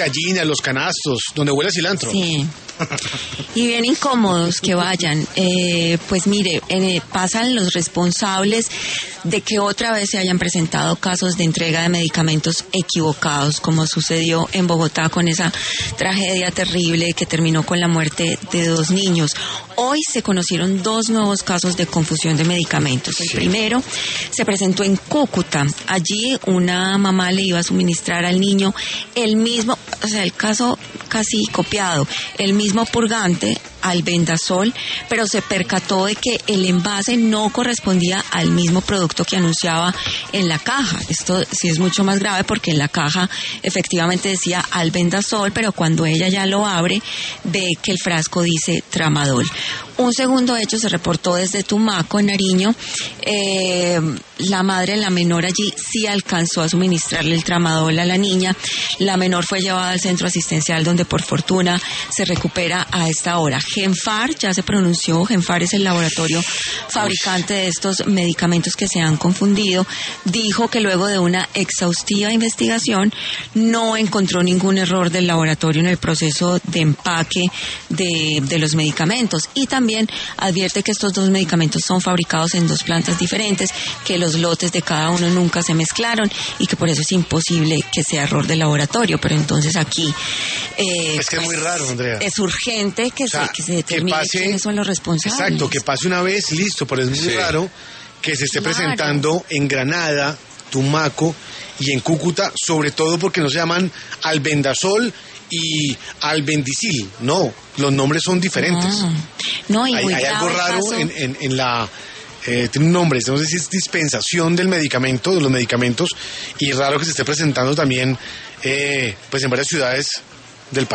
gallinas, los canastos, donde huele a cilantro. Sí. Y bien incómodos que vayan. Pues mire, pasan los responsables de que otra vez se hayan presentado casos de entrega de medicamentos equivocados, como sucedió en Bogotá con esa tragedia terrible que terminó con la muerte de 2 niños. Hoy se conocieron 2 nuevos casos de confusión de medicamentos. El primero se presentó en Cúcuta. Allí una mamá le iba a suministrar al niño el mismo, o sea, el caso casi copiado, el mismo purgante, albendazol, pero se percató de que el envase no correspondía al mismo producto que anunciaba en la caja. Esto sí es mucho más grave porque en la caja efectivamente decía albendazol, pero cuando ella ya lo abre ve que el frasco dice tramadol. Un segundo hecho se reportó desde Tumaco, en Nariño. La madre, la menor allí, sí alcanzó a suministrarle el tramadol a la niña. La menor fue llevada al centro asistencial donde por fortuna se recupera a esta hora. Genfar ya se pronunció. Genfar es el laboratorio fabricante de estos medicamentos que se han confundido. Dijo que luego de una exhaustiva investigación no encontró ningún error del laboratorio en el proceso de empaque de los medicamentos, y también advierte que estos 2 medicamentos son fabricados en 2 plantas diferentes, que los lotes de cada uno nunca se mezclaron y que por eso es imposible que sea error del laboratorio. Pero entonces aquí es que es muy raro, Andrea. Es urgente que se determine quiénes son los responsables. Exacto, que pase una vez, listo, pero es muy raro que se esté presentando en Granada, Tumaco y en Cúcuta, sobre todo porque no se llaman albendazol y albendicil. No, los nombres son diferentes. No, y hay algo raro en la... tiene un nombre, no sé si es dispensación del medicamento, de los medicamentos, y raro que se esté presentando también pues en varias ciudades